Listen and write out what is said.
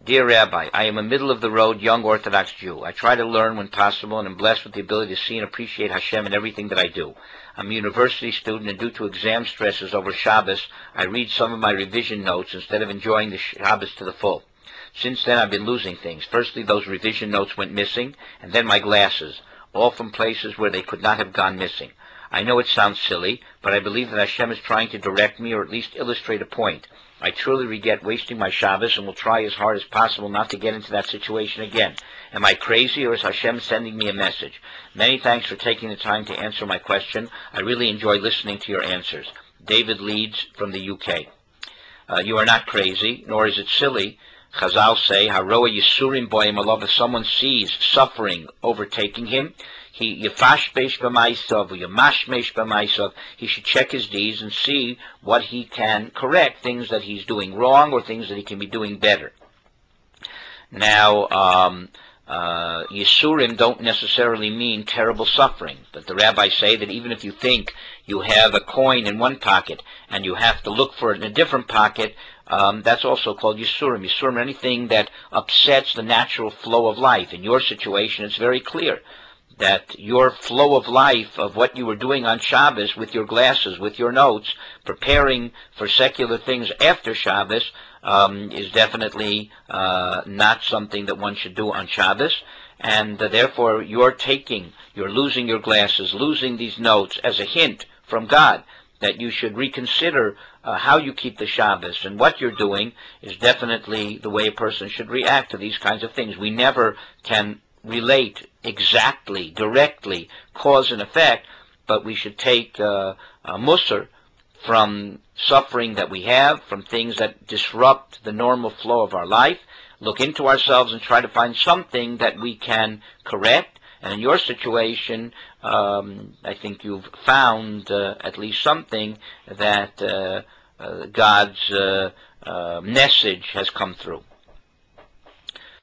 Dear Rabbi, I am a middle-of-the-road young Orthodox Jew. I try to learn when possible and am blessed with the ability to see and appreciate Hashem in everything that I do. I'm a university student, and due to exam stresses over Shabbos, I read some of my revision notes instead of enjoying the Shabbos to the full. Since then, I've been losing things. Firstly, those revision notes went missing, and then my glasses, all from places where they could not have gone missing. I know it sounds silly, but I believe that Hashem is trying to direct me or at least illustrate a point. I truly regret wasting my Shabbos and will try as hard as possible not to get into that situation again. Am I crazy, or is Hashem sending me a message? Many thanks for taking the time to answer my question. I really enjoy listening to your answers. David Leeds from the UK. You are not crazy, nor is it silly. Chazal say, Haroa Yisurim Boim Allah, if someone sees suffering overtaking him, he should check his deeds and see what he can correct, things that he's doing wrong or things that he can be doing better. Now, Yisurim don't necessarily mean terrible suffering, but the rabbis say that even if you think you have a coin in one pocket and you have to look for it in a different pocket, that's also called Yisurim. Yisurim are anything that upsets the natural flow of life. In your situation, it's very clear that your flow of life of what you were doing on Shabbos with your glasses, with your notes, preparing for secular things after Shabbos, is definitely not something that one should do on Shabbos. And therefore, you're losing your glasses, losing these notes as a hint from God that you should reconsider how you keep the Shabbos, and what you're doing is definitely the way a person should react to these kinds of things. We never can relate exactly, directly, cause and effect, but we should take musar from suffering that we have, from things that disrupt the normal flow of our life, look into ourselves and try to find something that we can correct. And in your situation, I think you've found at least something that God's message has come through.